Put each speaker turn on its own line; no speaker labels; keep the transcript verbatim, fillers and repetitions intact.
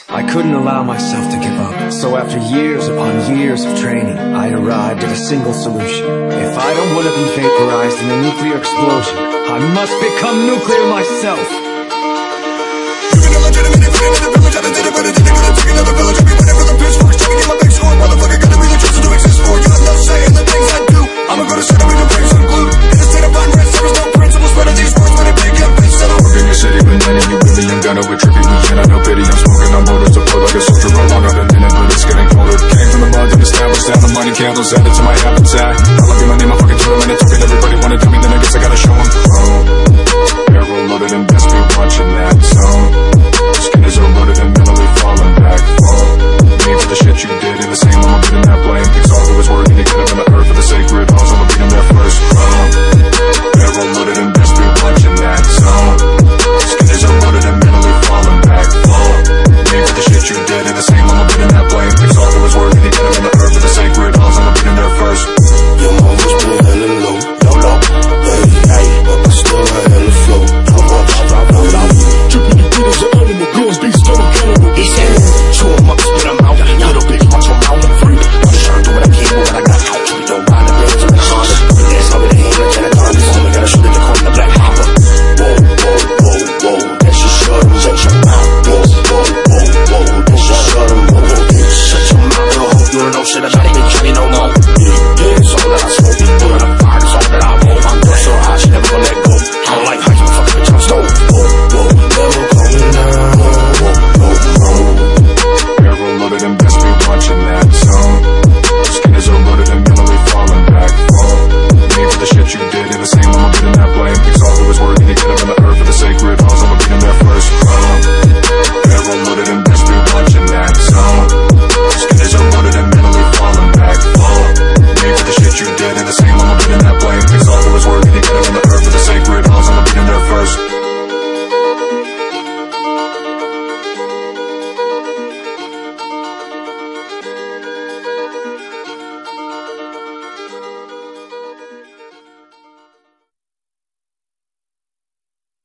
I couldn't allow myself to give up, so after years upon years of training, I arrived at a single solution. If I don't want to be vaporized in a nuclear explosion, I must become nuclear myself. You can illegitimate it, in the village, I did it, but it didn't gonna take another village. I be running for the pitchforks, trying to get my big score. Motherfucker, gotta be the truth to exist for. You got love saying the things I do. I'ma go to center with the bricks unglued. In the state of unrest, there was no principles, but of these words, but a big up bitch. Said I work in your city, but none of you really young gunner with trippy weekend. I know pity, I'm smoking on motors to blow like a soldier. Roll on a minute, but it's getting colder. Came from the mud and established down the money candles at a time.